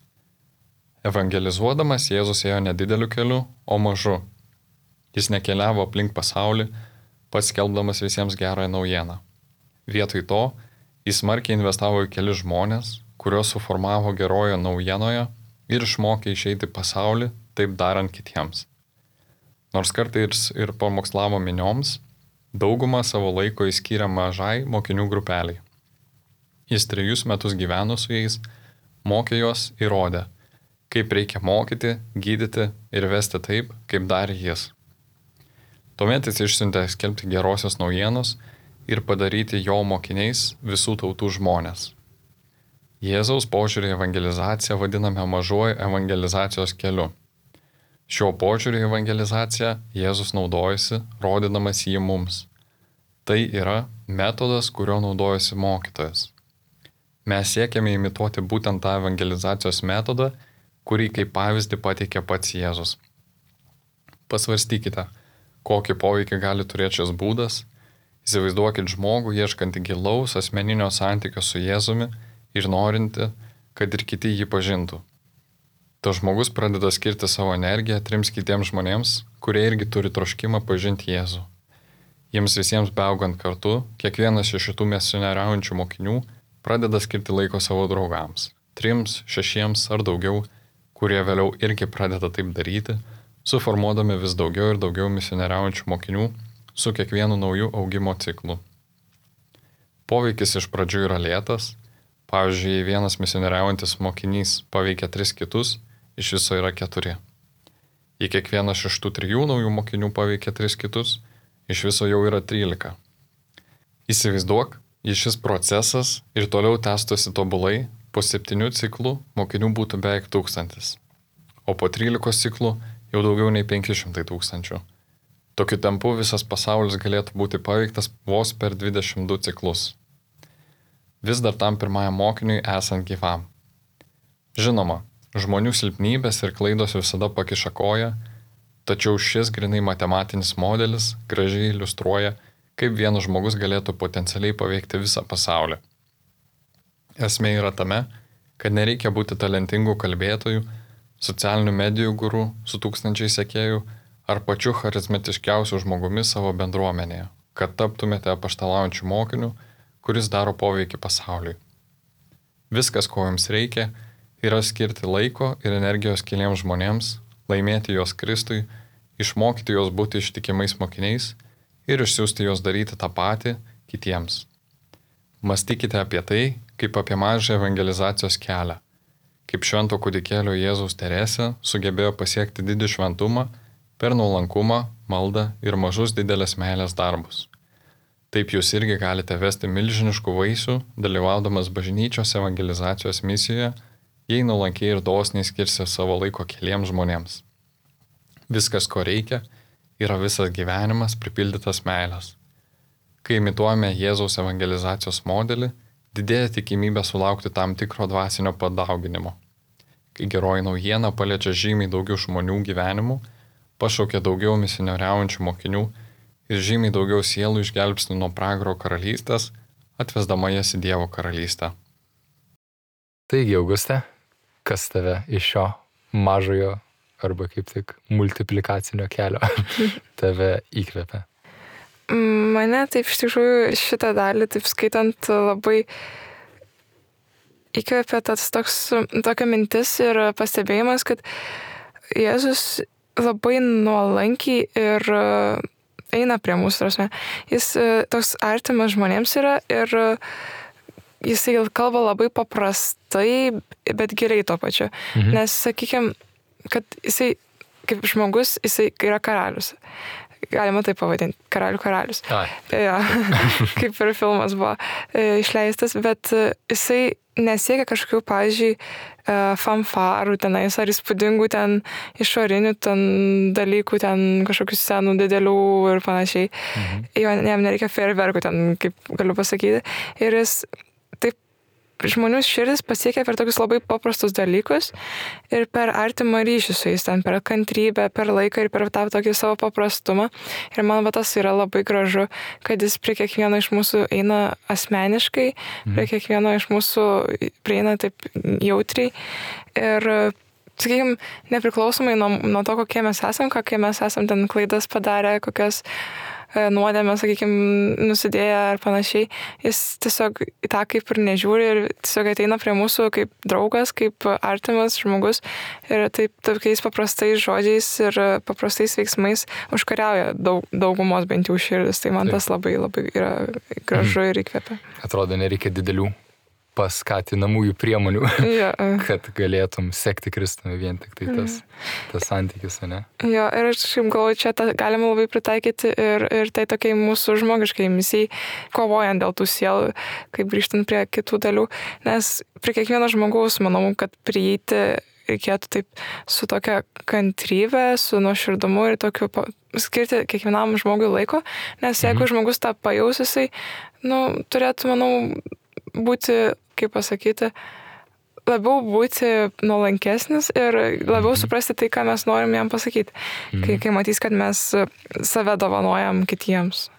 Evangelizuodamas Jėzus ėjo nedideliu keliu, o mažu. Jis nekeliavo aplink pasaulį, pats skelbdamas visiems gerąją naujieną. Vietoj to, jis smarkiai investavo į kelius žmonės, kuriuos suformavo gerojo naujienoje ir išmokė išeiti pasaulį, taip darant kitiems. Nors kartais ir pamokslavo minioms, daugumą savo laiko įskyrė mažai mokinių grupeliai. Jis 3 metus gyveno su jais, mokė juos ir rodė, kaip reikia mokyti, gydyti ir vesti taip, kaip darė jis. Tuomet jis išsiuntė skelbti gerosios naujienos ir padaryti jo mokiniais visų tautų žmonės. Jėzaus požiūrį į evangelizaciją vadiname mažuoju evangelizacijos keliu. Šiuo požiūriu į evangelizaciją Jėzus naudojasi, rodydamas jį mums. Tai yra metodas, kurio naudojasi mokytojas. Mes siekiame imituoti būtent tą evangelizacijos metodą, kurį kaip pavyzdį pateikė pats Jėzus. Pasvarstykite, kokį poveikį gali turėti šis būdas Įsivaizduokit žmogų, ieškantį gilaus asmeninio santykio su Jėzumi ir norinti, kad ir kiti jį pažintų. Tas žmogus pradeda skirti savo energiją 3 kitiems žmonėms, kurie irgi turi troškimą pažinti Jėzų. Jiems visiems beaugant kartu, kiekvienas iš šitų misionieriaujančių mokinių pradeda skirti laiko savo draugams. 3, 6 ar daugiau, kurie vėliau irgi pradeda taip daryti, suformuodami vis daugiau ir daugiau misionieriaujančių mokinių su kiekvienu nauju augimo ciklu. Poveikis iš pradžių yra lėtas. Pavyzdžiui, jei vienas misionieriaujantis mokinys paveikia 3 kitus, iš viso yra 4. Jei kiekvienas iš tų 3 naujų mokinių paveikia 3 kitus, iš viso jau yra 13. Įsivaizduok, jei šis procesas ir toliau tęstųsi tobulai, po 7 ciklų mokinių būtų beveik 1000, o po 13 ciklų jau daugiau nei 500 000. Tokiu tempu visas pasaulis galėtų būti paveiktas vos per 22 ciklus. Vis dar tam pirmajam mokiniui esant gyvam. Žinoma, žmonių silpnybės ir klaidos visada pakiša koją, tačiau šis grinai matematinis modelis gražiai iliustruoja, kaip vienas žmogus galėtų potencialiai paveikti visą pasaulį. Esmė yra tame, kad nereikia būti talentingų kalbėtojų, socialinių medijų guru su 1000 sekėjų ar pačiu charizmatiškiausiu žmogumi savo bendruomenėje, kad taptumėte apaštalaujančių mokinių, kuris daro poveikį pasauliui. Viskas, ko jums reikia, yra skirti laiko ir energijos keliems žmonėms, laimėti juos Kristui, išmokyti juos būti ištikimais mokiniais ir išsiųsti juos daryti tą patį kitiems. Mąstykite apie tai, kaip apie mažą evangelizacijos kelią, kaip švento kūdikėlio Jėzaus Teresė sugebėjo pasiekti didį šventumą per nuolankumą, maldą ir mažus didelės meilės darbus. Taip jūs irgi galite vesti milžiniškų vaisių, dalyvaudamas bažnyčios evangelizacijos misijoje, jei nuolankiai ir dosniai skirsite savo laiko keliems žmonėms. Viskas, ko reikia, yra visas gyvenimas pripildytas meilės. Kai imituojame Jėzaus evangelizacijos modelį, didėja tikimybė sulaukti tam tikro dvasinio padauginimo. Kai geroji naujiena paliečia žymiai daugiau žmonių gyvenimų, pašaukia daugiau misionieriaujančių mokinių ir žymiai daugiau sielų išgelbsti nuo pragaro karalystės, atvesdama jas į Dievo karalystę. Taigi, Auguste, kas tave iš šio mažojo arba kaip tik multiplikacinio kelio tave įkvepia? Mane taip iš tikrųjų šitą dalį, taip skaitant, labai įkvepia tokia mintis ir pastebėjimas, kad Jėzus labai nuolankiai ir eina prie mūsų. Jis toks artimas žmonėms yra ir jisai kalba labai paprastai, bet giliai tuo pačiu. Nes, sakykime, kad jisai kaip žmogus, jisai yra karalius. Galima tai pavadinti, karalius. Ja, kaip ir filmas buvo išleistas, bet jisai nesiekia kažkokių, pavyzdžiui, fanfarų tenais, ar įspūdingų ten išorinių ten dalykų, ten kažkokių scenų didelių ir panašiai. Jam nereikia fejerverkų ten, kaip galiu pasakyti. Ir jis taip žmonių širdis pasiekia per tokius labai paprastus dalykus ir per artimą ryšį su jais, ten per kantrybę, per laiką ir per tą tokį savo paprastumą. Ir man tas yra labai gražu, kad jis prie kiekvieno iš mūsų eina asmeniškai, prie kiekvieno iš mūsų prieina taip jautriai. Ir, sakykime, nepriklausomai nuo to, kokie mes esam ten klaidas padarę, kokias nuodėmės, sakykime, nusidėję ar panašiai, jis tiesiog į tą kaip ir nežiūri ir tiesiog ateina prie mūsų kaip draugas, kaip artimas žmogus ir taip tokiais paprastais žodžiais ir paprastais veiksmais užkariauja daugumos bent jau širdis. Tai man tas labai labai yra gražu ir įkvepia. Atrodo, nereikia didelių paskatinamųjų priemonių, kad galėtum sekti Kristumi, vien tik tai tas santykis, ne? Jo, ir aš galvoju, čia galima labai pritaikyti ir tai tokiai mūsų žmogiškai misijai, kovojant dėl tų sielų, kaip grįžtant prie kitų dalių, nes prie kiekvieno žmogaus, manau, kad prieiti reikėtų taip su tokia kantrybė, su nuoširdumu ir tokiu skirti kiekvienam žmogui laiko, nes jeigu žmogus tą pajaus, jisai, turėtų, manau, būti, kaip pasakyti, labiau būti nuolankesnis ir labiau suprasti tai, ką mes norim jam pasakyti, kai matys, kad mes save dovanojam kitiems.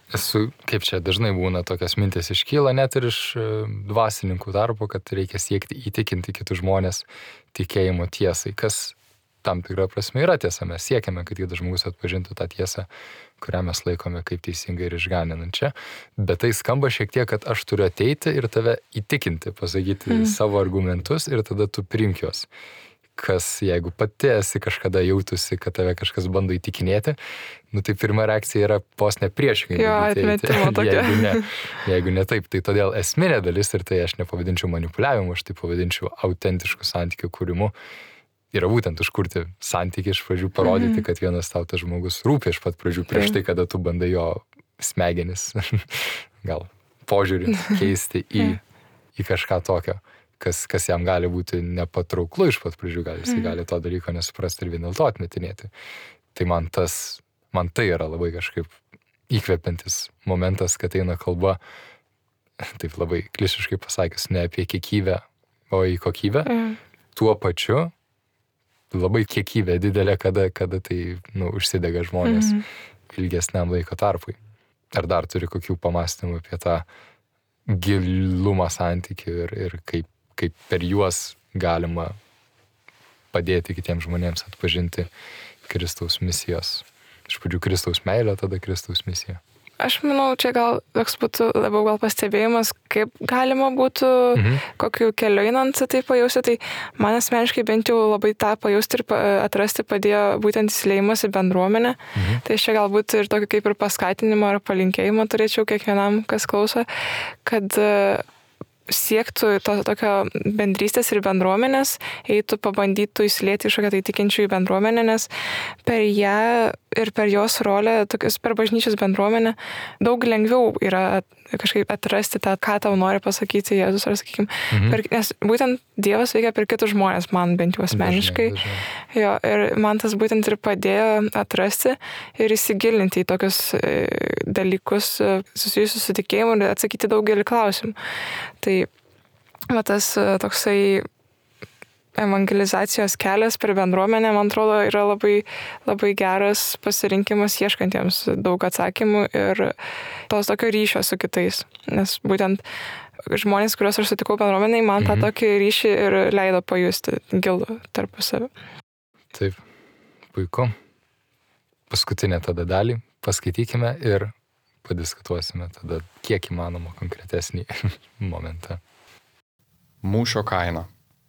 Kaip čia dažnai būna, tokios mintis iškyla net ir iš dvasininkų darbo, kad reikia siekti įtikinti kitus žmonės tikėjimo tiesai, kas tam tikrą prasme yra tiesa. Mes siekiame, kad kitas žmogus atpažintų tą tiesą, kurią mes laikome kaip teisingai ir išganinančią. Bet tai skamba šiek tiek, kad aš turiu ateiti ir tave įtikinti, pasakyti savo argumentus ir tada tu priimk juos. Kas, jeigu pati esi kažkada jautusi, kad tave kažkas bando įtikinėti, tai pirma reakcija yra vos nepriešingai. Jo, atmetimo tokia. Jeigu ne taip, tai todėl esminė dalis, ir tai aš nepavadinčiau manipuliavimu, aš tai pavadinčiau autentiškų santykių kūrimu, yra būtent užkurti santykį iš pradžių, parodyti, kad vienas tau tas žmogus rūpi iš pat pradžių, prieš tai, kada tu bandai jo smegenis, gal požiūrį keisti į kažką tokio. Kas jam gali būti nepatrauklu iš pat pradžių, jis gali to dalyko nesuprasti ir vien dėl to atmetinėti. Tai man tai yra labai kažkaip įkvepiantis momentas, kad eina kalba, taip labai klišiškai pasakius, ne apie kiekybę, o į kokybę. Tuo pačiu labai kiekybė didelė, kada tai užsidega žmonės ilgesniam laiko tarpui. Ar dar turi kokių pamastymų apie tą gilumą santykių ir kaip per juos galima padėti kitiems žmonėms atpažinti Kristaus misijos. Iš pradžių Kristaus meilę, tada Kristaus misiją. Aš manau, čia gal toks būtų labiau pastebėjimas, kaip galima būtų kokiu keliu einant tai pajausti. Tai man asmeniškai bent jau labai tą pajausti ir atrasti padėjo būtent įsiliejimas į bendruomenę. Tai čia galbūt ir tokį kaip ir paskatinimą ar palinkėjimą turėčiau kiekvienam, kas klauso, kad siektų tokio bendrystės ir bendruomenės, eitų pabandytų įsilieti iš kokią tai tikinčiųjų bendruomenę, nes per ją ir per jos rolę, per bažnyčios bendruomenę, daug lengviau yra kažkaip atrasti tą, ką tau nori pasakyti Jėzus, ar sakykime, nes būtent Dievas veikia per kitus žmonės, man bent jau asmeniškai. Jo, ir man tas būtent ir padėjo atrasti ir įsigilinti į tokius dalykus susijusius su tikėjimu ir atsakyti daugelį klausimų. Tai tas toksai evangelizacijos kelias per bendruomenę, man atrodo, yra labai, labai geras pasirinkimas ieškantiems daug atsakymų ir tos tokio ryšio su kitais. Nes būtent žmonės, kuriuos aš sutikau bendruomeniai, man tą tokį ryšį ir leido pajusti gilų tarpusavį. Taip, puiku. Paskutinę tada dalį paskaitykime ir padiskutuosime tada kiek įmanoma konkretesnį momentą. Mūšio kaina.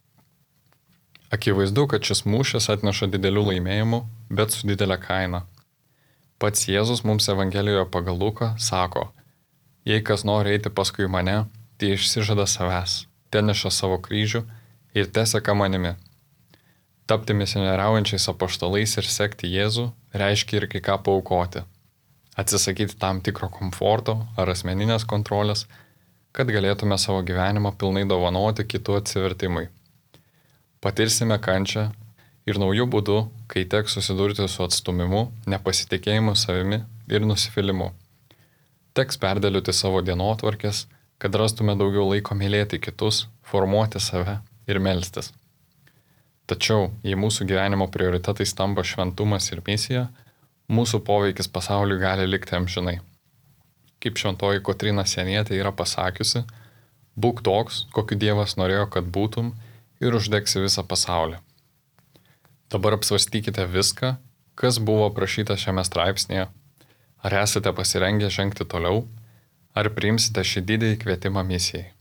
Akivaizdu, kad šis mūšis atneša didelių laimėjimų, bet su didelė kaina. Pats Jėzus mums Evangelijoje pagal Luką sako, jei kas nori eiti paskui mane, tai išsižada savęs, teneša savo kryžių ir teseka manimi. Tapti misionieriaujančiais apaštalais ir sekti Jėzų reiškia ir kai ką paaukoti. Atsisakyti tam tikro komforto ar asmeninės kontrolės, kad galėtume savo gyvenimą pilnai dovanoti kitų atsivertimui. Patirsime kančią ir naujų būdų, kai teks susidurti su atstumimu, nepasitikėjimu savimi ir nusivylimu. Teks perdėlioti savo dienotvarkės, kad rastume daugiau laiko mylėti kitus, formuoti save ir melstis. Tačiau, jei mūsų gyvenimo prioritetais tampa šventumas ir misija, mūsų poveikis pasauliui gali likti amžinai. Kaip šventoji Kotryna Sienietė yra pasakiusi, būk toks, kokiu Dievas norėjo, kad būtum, ir uždegsi visą pasaulį. Dabar apsvarstykite viską, kas buvo aprašyta šiame straipsnėje. Ar esate pasirengę žengti toliau, ar priimsite šį didįjį kvietimą misijai.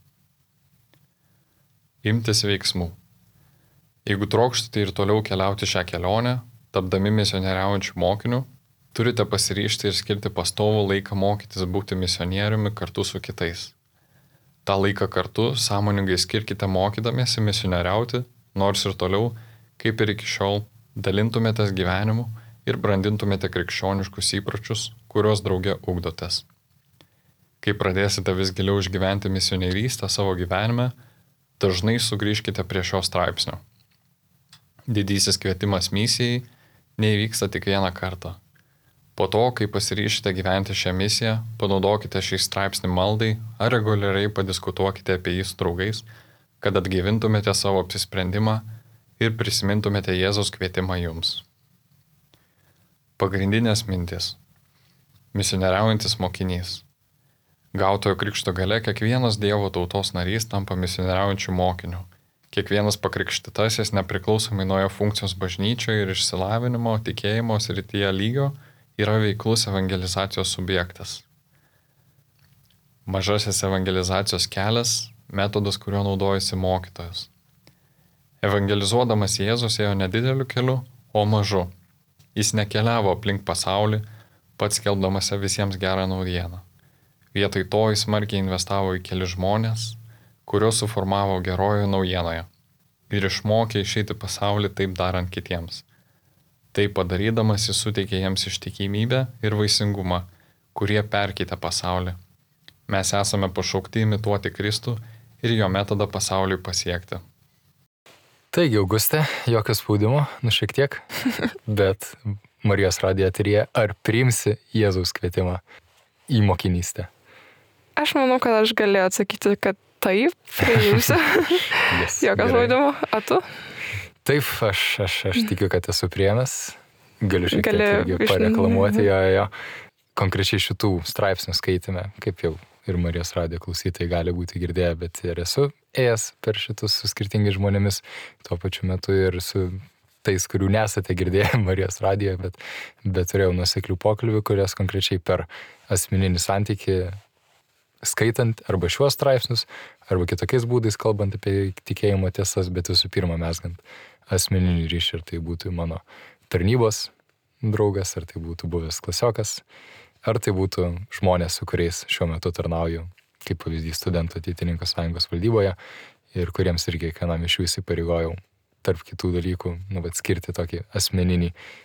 Imtis veiksmų. Jeigu trokštate ir toliau keliauti šią kelionę, tapdami misionieriaujančių mokinių, turite pasiryžti ir skirti pastovų laiką mokytis būti misionieriumi kartu su kitais. tą laiką kartu sąmoningai skirkite mokydamiesi misionieriauti, nors ir toliau, kaip ir iki šiol, dalintumėtės gyvenimu ir brandintumėte krikščioniškus įpročius, kuriuos drauge ugdotės. Kai pradėsite vis giliau išgyventi misionierystę savo gyvenime, dažnai sugrįžkite prie šio straipsnio. Didysis kvietimas misijai neįvyksta tik vieną kartą. Po to, kai pasiryšite gyventi šią misiją, panaudokite šį straipsnį maldai ar reguliariai padiskutuokite apie jį su draugais, kad atgaivintumėte savo apsisprendimą ir prisimintumėte Jėzaus kvietimą jums. Pagrindinės mintis. Misionieriaujantis mokinys. Gautojo krikšto gale kiekvienas Dievo tautos narys tampa misionieriaujančių mokinių. Kiekvienas pakrikštytasis nepriklausomai nuo jo funkcijos bažnyčioje ir išsilavinimo, tikėjimo srityje lygio yra veiklus evangelizacijos subjektas. Mažasis evangelizacijos kelias – metodas, kuriuo naudojasi mokytojas. Evangelizuodamas Jėzus ėjo nedideliu keliu, o mažu. Jis nekeliavo aplink pasaulį, pats skelbdamas visiems gerą naujieną. Vietoj to jis smarkiai investavo į keli žmonės, kuriuos suformavo gerojoje naujienoje ir išmokė išeiti pasaulį taip darant kitiems. Taip padarydamas jis suteikė jiems ištikimybę ir vaisingumą, kurie perkeitė pasaulį. Mes esame pašaukti imituoti Kristų ir jo metodą pasauliui pasiekti. Taigi, Auguste, jokio spaudimo, šiek tiek, bet Marijos radijo eteryje, ar priimsi Jėzaus kvietimą į mokinystę? Aš manau, kad aš galėjau atsakyti, kad taip, priimsiu. Jokio spaudimo. O tu? Taip, aš tikiu, kad esu priėmęs. Galiu šiek tiek irgi pareklamuoti jo. Konkrečiai šitų straipsnių skaitime, kaip jau ir Marijos radijo klausytojai gali būti girdėję, bet ir esu ėjęs per šitus su skirtingais žmonėmis, tuo pačiu metu ir su tais, kurių nesate girdėję Marijos radijoje, bet turėjau nuoseklių pokalbių, kurias konkrečiai per asmeninį santykį skaitant arba šiuos straipsnius, arba kitokiais būdais kalbant apie tikėjimo tiesas, bet visų pirma mezgant asmeninį ryšį, ar tai būtų mano tarnybos draugas, ar tai būtų buvęs klasiokas, ar tai būtų žmonės, su kuriais šiuo metu tarnauju, kaip pavyzdys Studentų ateitininkų sąjungos valdyboje ir kuriems irgi kiekvienam iš jų įsipareigojau tarp kitų dalykų, skirti tokį asmeninį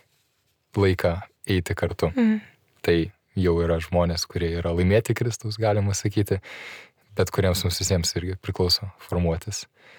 laiką eiti kartu. Tai jau yra žmonės, kurie yra laimėti Kristaus, galima sakyti, bet kuriems mums visiems irgi priklauso formuotis.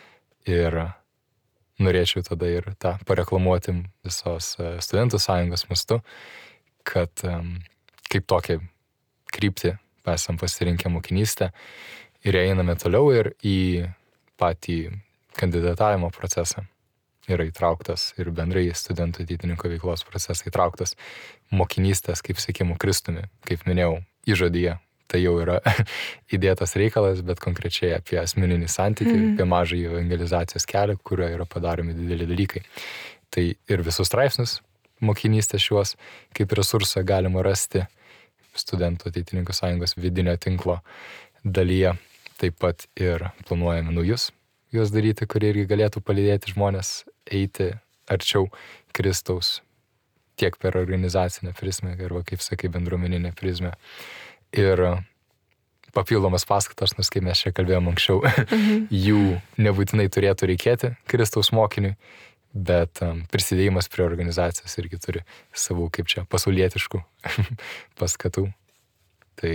Ir norėčiau tada ir tą pareklamuoti visos Studentų sąjungos mastu, kad kaip tokią kryptį esam pasirinkę mokinystę ir einame toliau ir į patį kandidatavimo procesą yra įtrauktas ir bendrai Studentų ateitininko veiklos procesą įtrauktas mokinystės kaip sekimo Kristumi, kaip minėjau, įžadyje. Tai jau yra įdėtas reikalas, bet konkrečiai apie asmeninį santykį, apie mažą evangelizacijos kelią, kurio yra padaromi dideli dalykai. Tai ir visus straipsnius mokinystės šiuos kaip resursą galima rasti Studentų ateitininkų sąjungos vidinio tinklo dalyje. Taip pat ir planuojame naujus juos daryti, kurie irgi galėtų palydėti žmonės eiti arčiau Kristaus tiek per organizacinę prizmę, arba kaip sakai, bendruomeninę prizmę. Ir papildomas paskatas, nors kaip mes čia kalbėjome anksčiau, jų nebūtinai turėtų reikėti Kristaus mokiniui, bet prisidėjimas prie organizacijos irgi turi savų, kaip čia, pasaulietiškų paskatų. Tai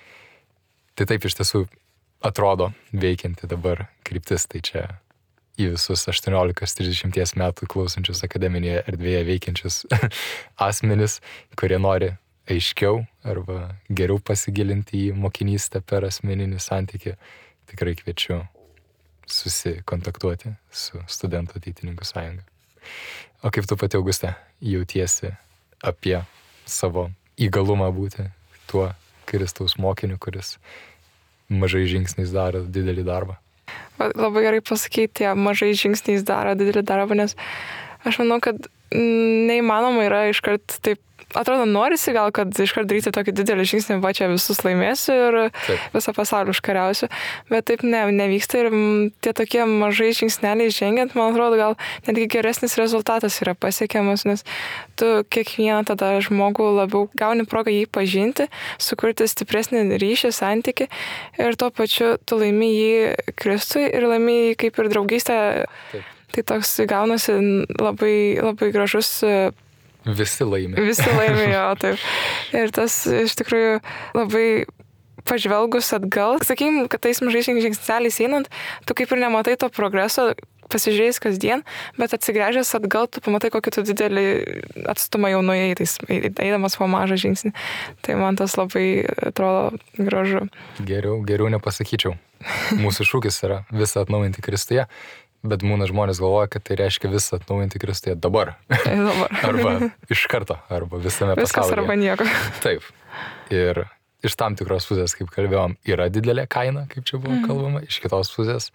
taip iš tiesų atrodo veikianti dabar kryptis. Tai čia į visus 18-30 metų klausančius akademinėje erdvėje veikiančius asmenis, kurie nori aiškiau arba geriau pasigilinti į mokinystę per asmeninį santykį, tikrai kviečiu susikontaktuoti su Studentų ateitininkų sąjunga. O kaip tu pati, Auguste, jautiesi apie savo įgalumą būti tuo Kristaus mokiniu, kuris mažai žingsniais daro didelį darbą? Labai gerai pasakyti, tie mažai žingsniais daro didelį darbą, nes aš manau, kad neįmanoma yra iškart taip, atrodo, norisi gal, kad iškart daryti tokį didelį žingsnį, va čia visus laimėsiu ir visą pasaulį užkariausiu, bet taip nevyksta ir tie tokie mažai žingsneliai žengiant, man atrodo, gal netgi geresnis rezultatas yra pasiekiamas, nes tu kiekvieną tada žmogų labiau gauni progą jį pažinti, sukurti stipresnį ryšį, santykį ir tuo pačiu tu laimi jį Kristui ir laimi jį kaip ir draugystę. Taip. Tai toks gaunasi labai, labai gražus. Visi laimi. Visi laimi, jo, taip. Ir tas iš tikrųjų labai pažvelgus atgal, sakykim, kad tais mažais žingsneliais einant, tu kaip ir nematai to progreso, pasižiūrėjus kasdien, bet atsigręžęs atgal, tu pamatai, kokį tu didelį atstumą jau nuėjai, eidamas po mažą žingsnį. Tai man tas labai atrodo gražu. Geriau nepasakyčiau. Mūsų šūkis yra visą atnaujinti Kristuje, Bet būna žmonės galvoja, kad tai reiškia visą atnaujinti Kristuje dabar. Dabar. Arba iš karto, arba visame Viskas pasaulyje. arba nieko. Taip. Ir iš tam tikros pusės, kaip kalbėjom, yra didelė kaina, kaip čia buvo kalbama. Iš kitos pusės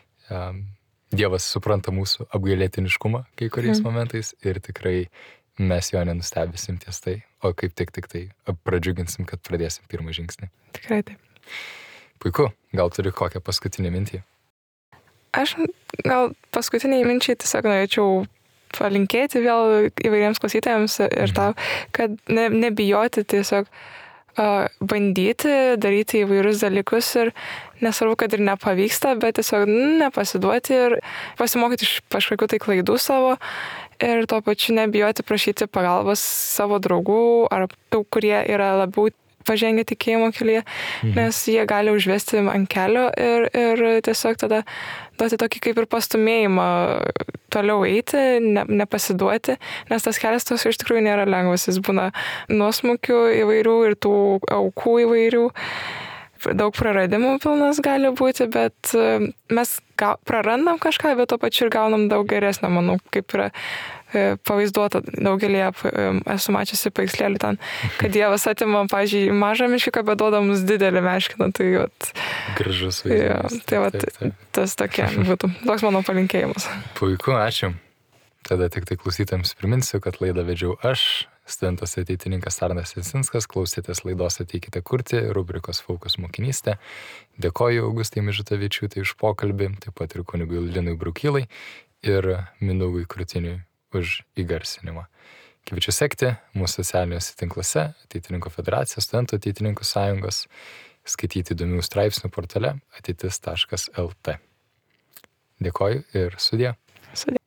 Dievas supranta mūsų apgailėtiniškumą kai kuriais momentais ir tikrai mes jo nenustebėsim ties tai, o kaip tik tai pradžiuginsim, kad pradėsim pirmą žingsnį. Tikrai taip. Puiku, gal turi kokią paskutinę mintį? Aš gal paskutiniai minčiai tiesiog norėčiau palinkėti vėl įvairiems klausytojams ir tau, kad nebijoti tiesiog bandyti, daryti įvairius dalykus ir nesvarbu, kad ir nepavyksta, bet tiesiog nepasiduoti ir pasimokyti iš kažkokių tai klaidų savo ir tuo pačiu nebijoti prašyti pagalbos savo draugų ar tų, kurie yra labiau pažengę tikėjimo kelyje, nes jie gali užvesti ant kelio ir tiesiog tada duoti tokį kaip ir pastumėjimą toliau eiti, nepasiduoti, nes tas kelias tos iš tikrųjų nėra lengvas, jis būna nuosmukių įvairių ir tų aukų įvairių, daug praradimų pilnas gali būti, bet mes prarandam kažką, bet tuo pačiu ir gaunam daug geresnę, manau, kaip yra pavaizduota daugelėje, esu mačiusi paveikslėlių ten, kad Dievas atima, pavyzdžiui, mažą meškiuką, bet duoda mums didelį meškiną, tai vat. Gražus vaizdas. Tai vat, tas tokia būtų, toks mano palinkėjimas. Puiku, ačiū. Tada tik tai klausytams priminsiu, kad laidą vedžiau aš, studentas ateitininkas Arnas Jasinskas, klausėtės laidos Ateikite kurti, rubrikos Fokus mokinystė. Dėkoju Augustai Mižutavičiūtei už pokalbį, taip pat ir kunigui Linui Brukylai ir Mindaugui Krutiniui už įgarsinimą. Kviečiu sekti mūsų socialiniuose tinkluose, Ateitininkų federacija, Studentų ateitininkų sąjungos, skaityti įdomių straipsnių portale ateitis.lt. Dėkoju ir sudie. Sudie.